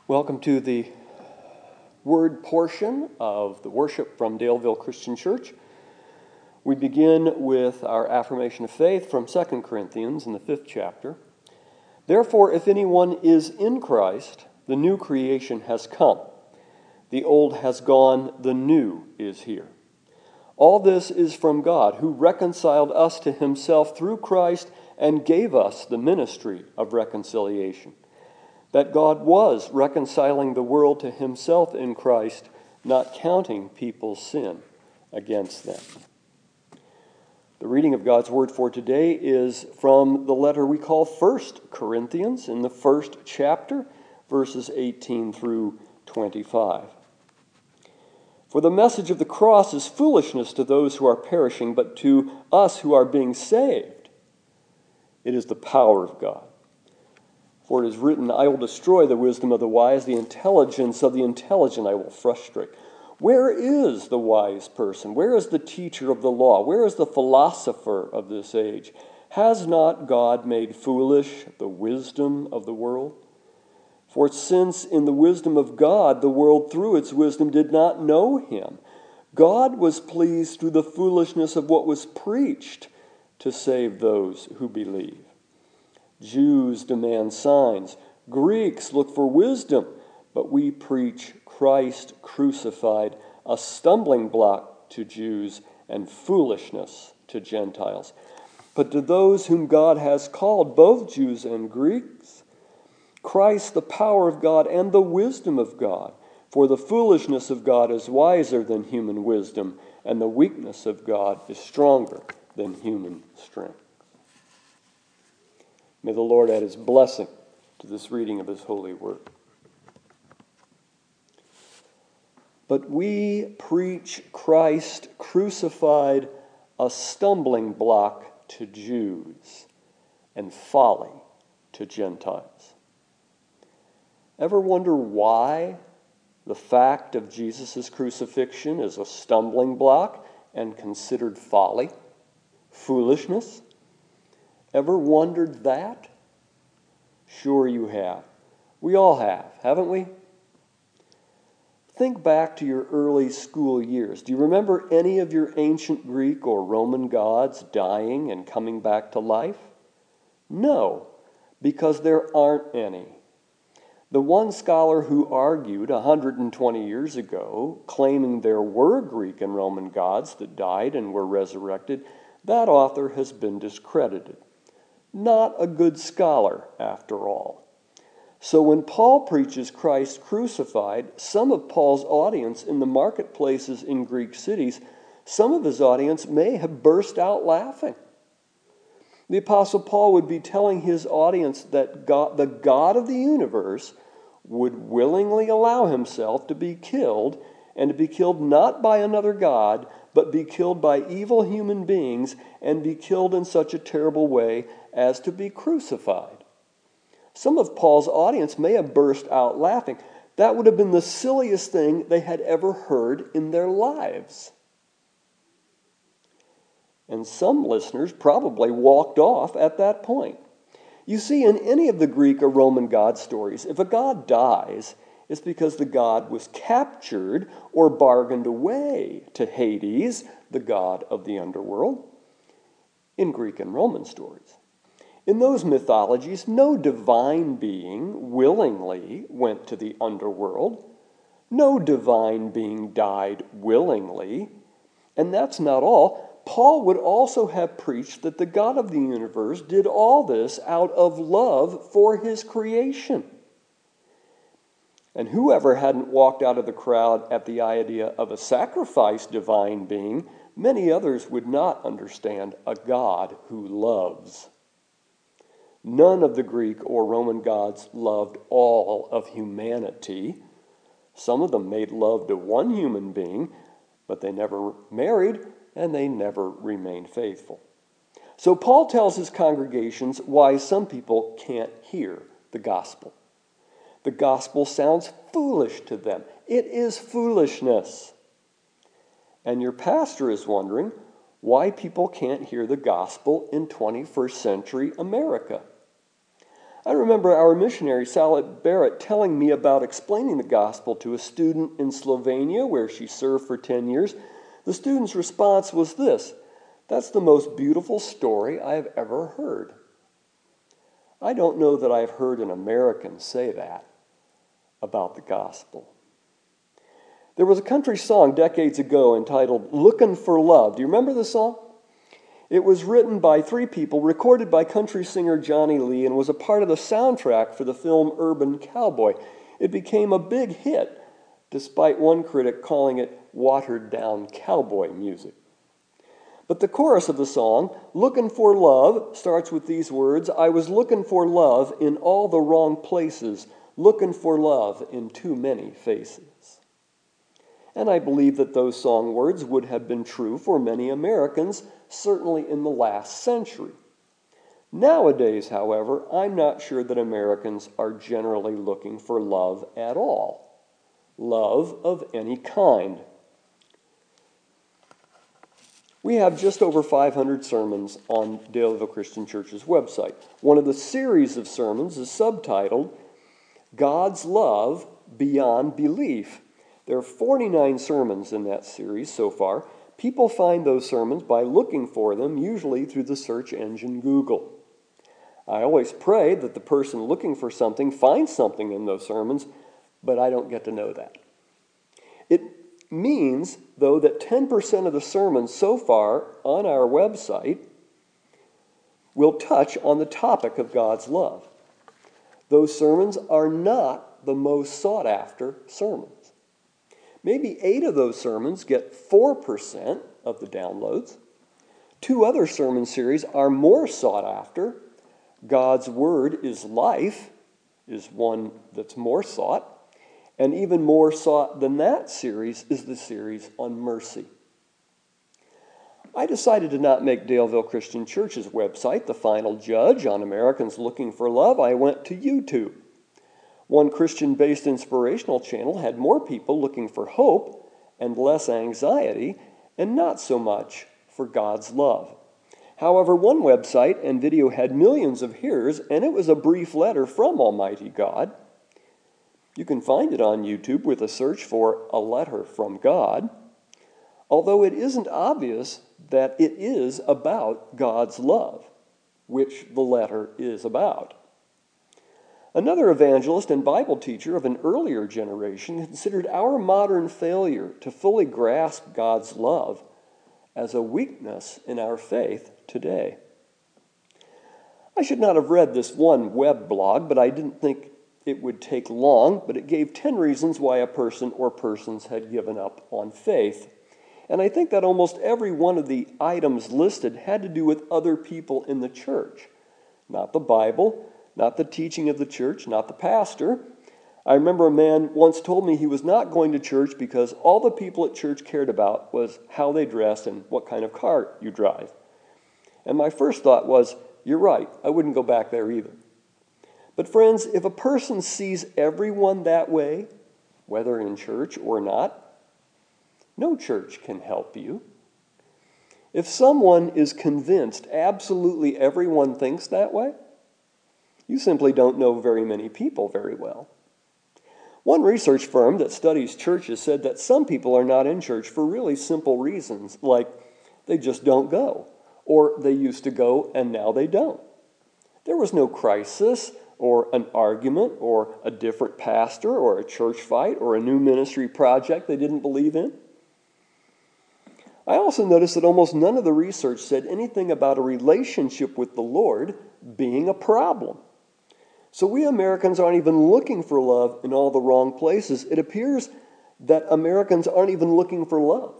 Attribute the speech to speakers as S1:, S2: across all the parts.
S1: Welcome to the word portion of the worship from Daleville Christian Church. We begin with our affirmation of faith from 2 Corinthians in the 5th chapter. Therefore, if anyone is in Christ, the new creation has come. The old has gone, the new is here. All this is from God, who reconciled us to himself through Christ and gave us the ministry of reconciliation. That God was reconciling the world to himself in Christ, not counting people's sin against them. The reading of God's word for today is from the letter we call 1 Corinthians in the 1st chapter, verses 18 through 25. For the message of the cross is foolishness to those who are perishing, but to us who are being saved, it is the power of God. For it is written, I will destroy the wisdom of the wise, the intelligence of the intelligent I will frustrate. Where is the wise person? Where is the teacher of the law? Where is the philosopher of this age? Has not God made foolish the wisdom of the world? For since in the wisdom of God the world through its wisdom did not know him, God was pleased through the foolishness of what was preached to save those who believe. Jews demand signs. Greeks look for wisdom. But we preach Christ crucified, a stumbling block to Jews and foolishness to Gentiles. But to those whom God has called, both Jews and Greeks, Christ the power of God and the wisdom of God. For the foolishness of God is wiser than human wisdom, and the weakness of God is stronger than human strength. May the Lord add his blessing to this reading of his holy word. But we preach Christ crucified, a stumbling block to Jews and folly to Gentiles. Ever wonder why the fact of Jesus' crucifixion is a stumbling block and considered folly, foolishness? Ever wondered that? Sure you have. We all have, haven't we? Think back to your early school years. Do you remember any of your ancient Greek or Roman gods dying and coming back to life? No, because there aren't any. The one scholar who argued 120 years ago, claiming there were Greek and Roman gods that died and were resurrected, that author has been discredited. Not a good scholar, after all. So when Paul preaches Christ crucified, some of Paul's audience in the marketplaces in Greek cities, some of his audience may have burst out laughing. The Apostle Paul would be telling his audience that God, the God of the universe, would willingly allow himself to be killed, and to be killed not by another God, but be killed by evil human beings, and be killed in such a terrible way as to be crucified. Some of Paul's audience may have burst out laughing. That would have been the silliest thing they had ever heard in their lives. And some listeners probably walked off at that point. You see, in any of the Greek or Roman god stories, if a god dies, it's because the god was captured or bargained away to Hades, the god of the underworld, in Greek and Roman stories. In those mythologies, no divine being willingly went to the underworld. No divine being died willingly. And that's not all. Paul would also have preached that the God of the universe did all this out of love for his creation. And whoever hadn't walked out of the crowd at the idea of a sacrificed divine being, many others would not understand a God who loves. None of the Greek or Roman gods loved all of humanity. Some of them made love to one human being, but they never married and they never remained faithful. So Paul tells his congregations why some people can't hear the gospel. The gospel sounds foolish to them. It is foolishness. And your pastor is wondering why people can't hear the gospel in 21st century America. I remember our missionary, Salet Barrett, telling me about explaining the gospel to a student in Slovenia where she served for 10 years. The student's response was this: "That's the most beautiful story I have ever heard." I don't know that I've heard an American say that about the gospel. There was a country song decades ago entitled "Lookin' for Love." Do you remember the song? It was written by 3 people, recorded by country singer Johnny Lee, and was a part of the soundtrack for the film Urban Cowboy. It became a big hit, despite one critic calling it watered-down cowboy music. But the chorus of the song, "Lookin' for Love," starts with these words: "I was looking for love in all the wrong places, looking for love in too many faces." And I believe that those song words would have been true for many Americans, certainly in the last century. Nowadays, however, I'm not sure that Americans are generally looking for love at all. Love of any kind. We have just over 500 sermons on Daleville Christian Church's website. One of the series of sermons is subtitled "God's Love Beyond Belief." There are 49 sermons in that series so far. People find those sermons by looking for them, usually through the search engine Google. I always pray that the person looking for something finds something in those sermons, but I don't get to know that. It means, though, that 10% of the sermons so far on our website will touch on the topic of God's love. Those sermons are not the most sought-after sermons. Maybe 8 of those sermons get 4% of the downloads. 2 other sermon series are more sought after. God's Word is Life is one that's more sought. And even more sought than that series is the series on mercy. I decided to not make Daleville Christian Church's website the final judge on Americans looking for love. I went to YouTube. One Christian-based inspirational channel had more people looking for hope and less anxiety, and not so much for God's love. However, one website and video had millions of hearers, and it was a brief letter from Almighty God. You can find it on YouTube with a search for "A Letter from God," although it isn't obvious that it is about God's love, which the letter is about. Another evangelist and Bible teacher of an earlier generation considered our modern failure to fully grasp God's love as a weakness in our faith today. I should not have read this one web blog, but I didn't think it would take long, but it gave 10 reasons why a person or persons had given up on faith. And I think that almost every one of the items listed had to do with other people in the church, not the Bible, not the teaching of the church, not the pastor. I remember a man once told me he was not going to church because all the people at church cared about was how they dressed and what kind of car you drive. And my first thought was, you're right, I wouldn't go back there either. But friends, if a person sees everyone that way, whether in church or not, no church can help you. If someone is convinced absolutely everyone thinks that way, you simply don't know very many people very well. One research firm that studies churches said that some people are not in church for really simple reasons, like they just don't go, or they used to go and now they don't. There was no crisis or an argument or a different pastor or a church fight or a new ministry project they didn't believe in. I also noticed that almost none of the research said anything about a relationship with the Lord being a problem. So we Americans aren't even looking for love in all the wrong places. It appears that Americans aren't even looking for love.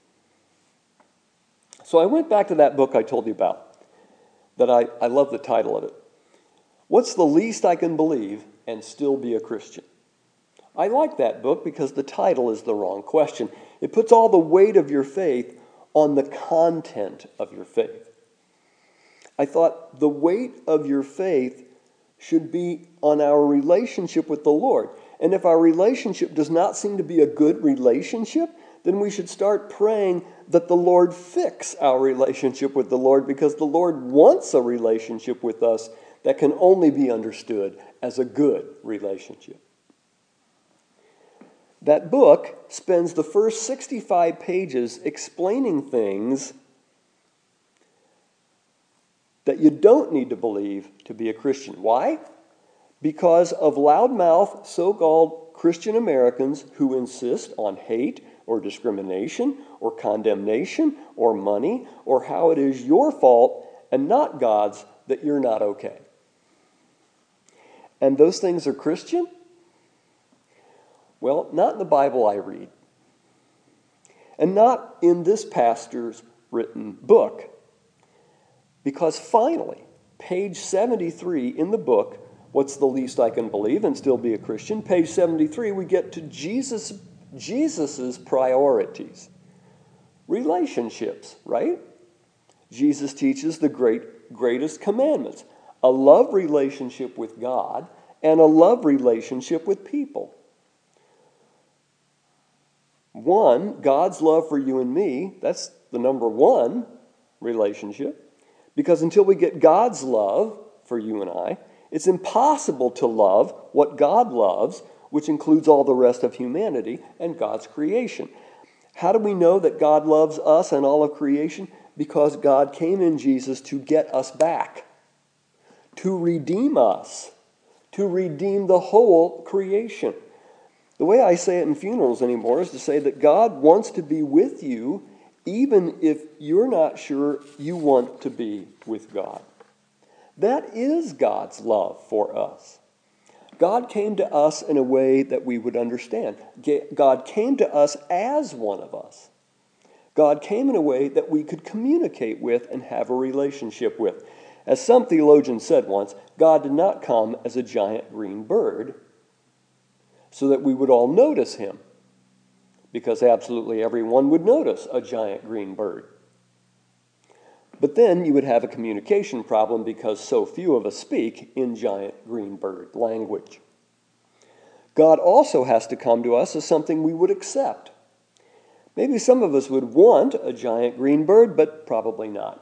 S1: So I went back to that book I told you about, that I love the title of it. What's the least I can believe and still be a Christian? I like that book because the title is the wrong question. It puts all the weight of your faith on the content of your faith. I thought the weight of your faith should be on our relationship with the Lord. And if our relationship does not seem to be a good relationship, then we should start praying that the Lord fix our relationship with the Lord, because the Lord wants a relationship with us that can only be understood as a good relationship. That book spends the first 65 pages explaining things that you don't need to believe to be a Christian. Why? Because of loudmouth so-called Christian Americans who insist on hate or discrimination or condemnation or money or how it is your fault and not God's that you're not okay. And those things are Christian? Well, not in the Bible I read. And not in this pastor's written book. Because finally, page 73 in the book, What's the Least I Can Believe and Still Be a Christian? Page 73, we get to Jesus's priorities. Relationships, right? Jesus teaches the greatest commandments. A love relationship with God and a love relationship with people. One, God's love for you and me, that's the number one relationship. Because until we get God's love for you and I, it's impossible to love what God loves, which includes all the rest of humanity and God's creation. How do we know that God loves us and all of creation? Because God came in Jesus to get us back, to redeem us, to redeem the whole creation. The way I say it in funerals anymore is to say that God wants to be with you even if you're not sure you want to be with God. That is God's love for us. God came to us in a way that we would understand. God came to us as one of us. God came in a way that we could communicate with and have a relationship with. As some theologian said once, God did not come as a giant green bird so that we would all notice him, because absolutely everyone would notice a giant green bird. But then you would have a communication problem because so few of us speak in giant green bird language. God also has to come to us as something we would accept. Maybe some of us would want a giant green bird, but probably not.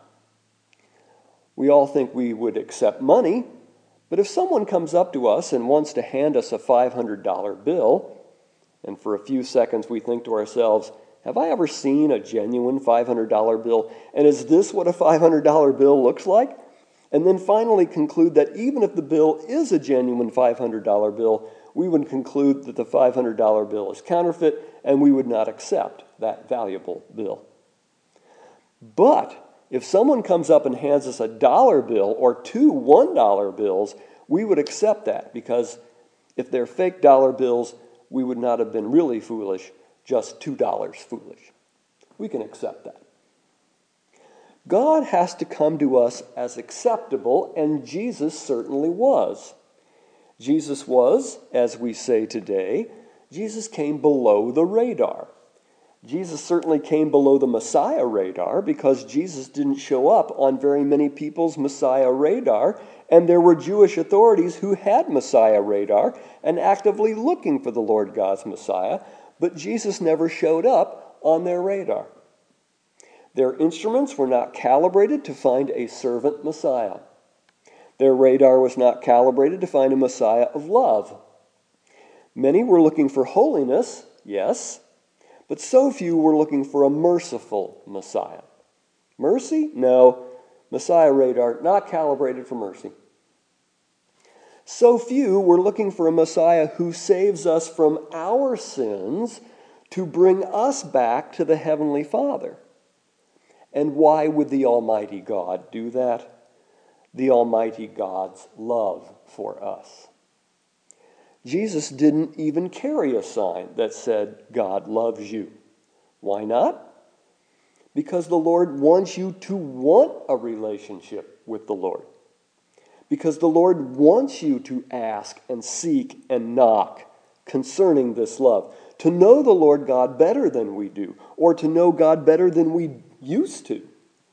S1: We all think we would accept money, but if someone comes up to us and wants to hand us a $500 bill, and for a few seconds we think to ourselves, have I ever seen a genuine $500 bill? And is this what a $500 bill looks like? And then finally conclude that even if the bill is a genuine $500 bill, we would conclude that the $500 bill is counterfeit and we would not accept that valuable bill. But if someone comes up and hands us a dollar bill or two $1 bills, we would accept that, because if they're fake dollar bills, we would not have been really foolish, just $2 foolish. We can accept that. God has to come to us as acceptable, and Jesus certainly was. Jesus was, as we say today, Jesus came below the radar. Jesus certainly came below the Messiah radar because Jesus didn't show up on very many people's Messiah radar, and there were Jewish authorities who had Messiah radar and actively looking for the Lord God's Messiah, but Jesus never showed up on their radar. Their instruments were not calibrated to find a servant Messiah. Their radar was not calibrated to find a Messiah of love. Many were looking for holiness, yes, but so few were looking for a merciful Messiah. Mercy? No. Messiah radar not calibrated for mercy. So few were looking for a Messiah who saves us from our sins to bring us back to the Heavenly Father. And why would the Almighty God do that? The Almighty God's love for us. Jesus didn't even carry a sign that said, God loves you. Why not? Because the Lord wants you to want a relationship with the Lord. Because the Lord wants you to ask and seek and knock concerning this love. To know the Lord God better than we do, or to know God better than we used to.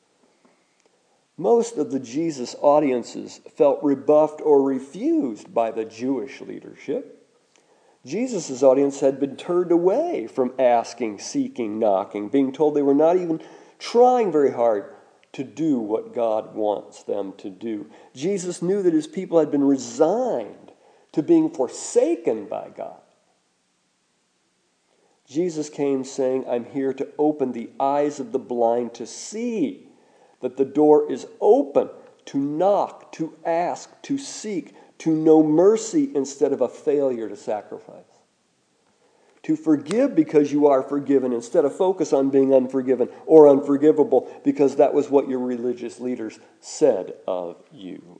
S1: Most of the Jesus audiences felt rebuffed or refused by the Jewish leadership. Jesus' audience had been turned away from asking, seeking, knocking, being told they were not even trying very hard to do what God wants them to do. Jesus knew that his people had been resigned to being forsaken by God. Jesus came saying, I'm here to open the eyes of the blind to see that the door is open, to knock, to ask, to seek, to know mercy instead of a failure to sacrifice. To forgive because you are forgiven instead of focus on being unforgiven or unforgivable because that was what your religious leaders said of you.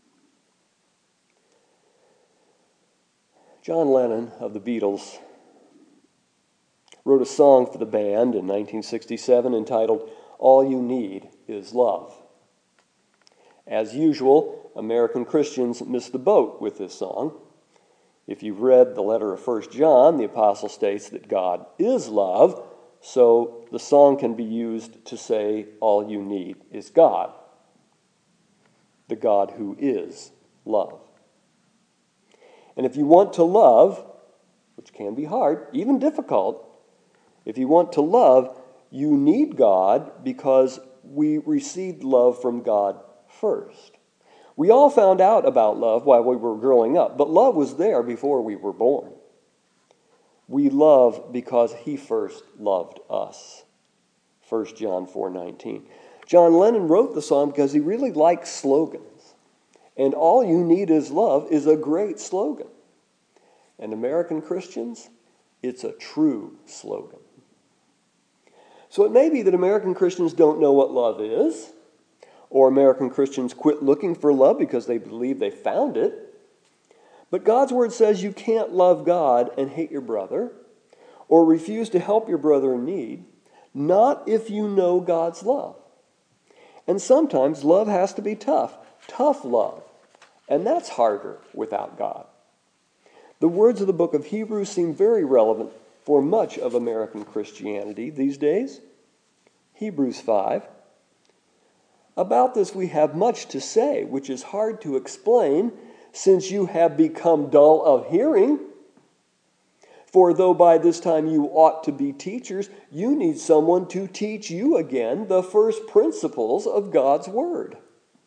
S1: John Lennon of the Beatles wrote a song for the band in 1967 entitled, All You Need Is Love. As usual, American Christians miss the boat with this song. If you've read the letter of 1 John, the apostle states that God is love, so the song can be used to say all you need is God, the God who is love. And if you want to love, which can be hard, even difficult, if you want to love, you need God because we received love from God first. We all found out about love while we were growing up, but love was there before we were born. We love because he first loved us. 1 John 4:19. John Lennon wrote the song because he really liked slogans. And all you need is love is a great slogan. And American Christians, it's a true slogan. So it may be that American Christians don't know what love is, or American Christians quit looking for love because they believe they found it. But God's word says you can't love God and hate your brother, or refuse to help your brother in need, not if you know God's love. And sometimes love has to be tough love, and that's harder without God. The words of the book of Hebrews seem very relevant for much of American Christianity these days. Hebrews 5. About this we have much to say, which is hard to explain, since you have become dull of hearing. For though by this time you ought to be teachers, you need someone to teach you again the first principles of God's word.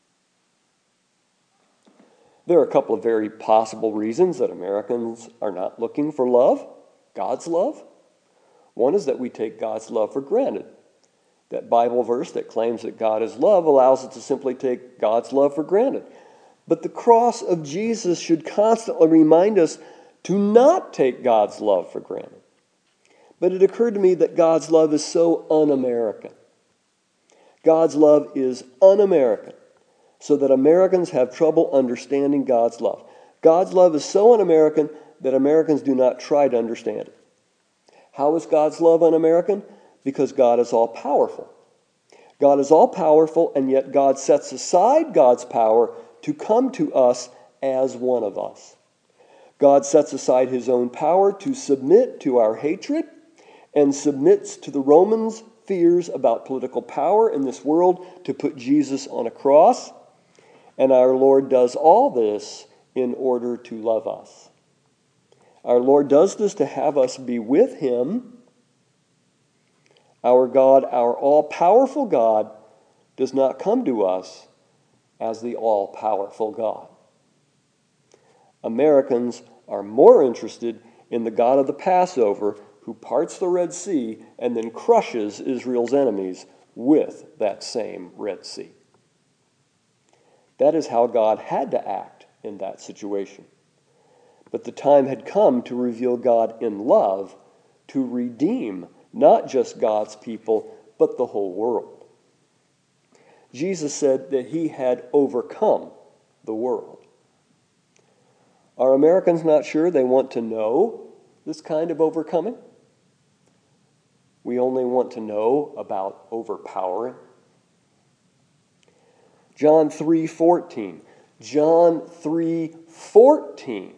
S1: There are a couple of very possible reasons that Americans are not looking for love, God's love. One is that we take God's love for granted. That Bible verse that claims that God is love allows us to simply take God's love for granted. But the cross of Jesus should constantly remind us to not take God's love for granted. But it occurred to me that God's love is so un-American. God's love is un-American, so that Americans have trouble understanding God's love. God's love is so un-American that Americans do not try to understand it. How is God's love un-American? Because God is all-powerful. God is all-powerful, and yet God sets aside God's power to come to us as one of us. God sets aside his own power to submit to our hatred and submits to the Romans' fears about political power in this world to put Jesus on a cross. And our Lord does all this in order to love us. Our Lord does this to have us be with him. Our God, our all-powerful God, does not come to us as the all-powerful God. Americans are more interested in the God of the Passover who parts the Red Sea and then crushes Israel's enemies with that same Red Sea. That is how God had to act in that situation. But the time had come to reveal God in love, to redeem not just God's people, but the whole world. Jesus said that he had overcome the world. Are Americans not sure they want to know this kind of overcoming? We only want to know about overpowering. John 3:14. John 3:14.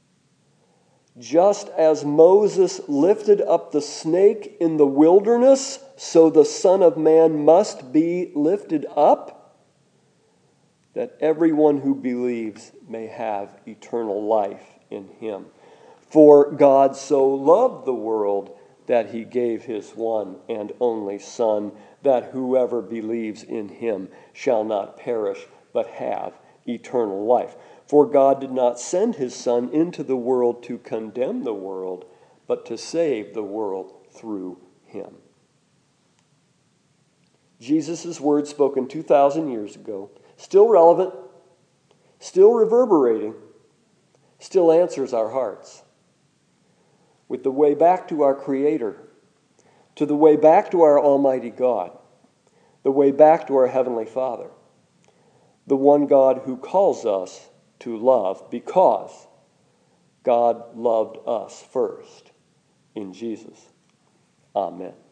S1: Just as Moses lifted up the snake in the wilderness, so the Son of Man must be lifted up, that everyone who believes may have eternal life in him. For God so loved the world that he gave his one and only Son, that whoever believes in him shall not perish, but have eternal life. For God did not send his Son into the world to condemn the world, but to save the world through him. Jesus' words spoken 2,000 years ago, still relevant, still reverberating, still answers our hearts. With the way back to our Creator, to the way back to our Almighty God, the way back to our Heavenly Father, the one God who calls us to love because God loved us first in Jesus. Amen.